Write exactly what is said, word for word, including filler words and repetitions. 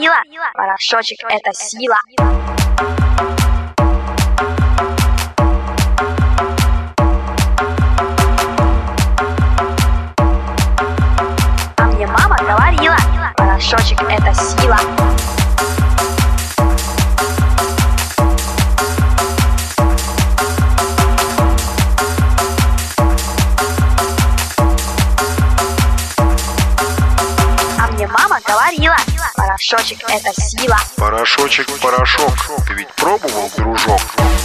говорила, порошочек — это сила. А мне мама говорила, порошочек — это сила. Мама говорила, порошочек — это сила. Порошочек, порошок, ты ведь пробовал, дружок?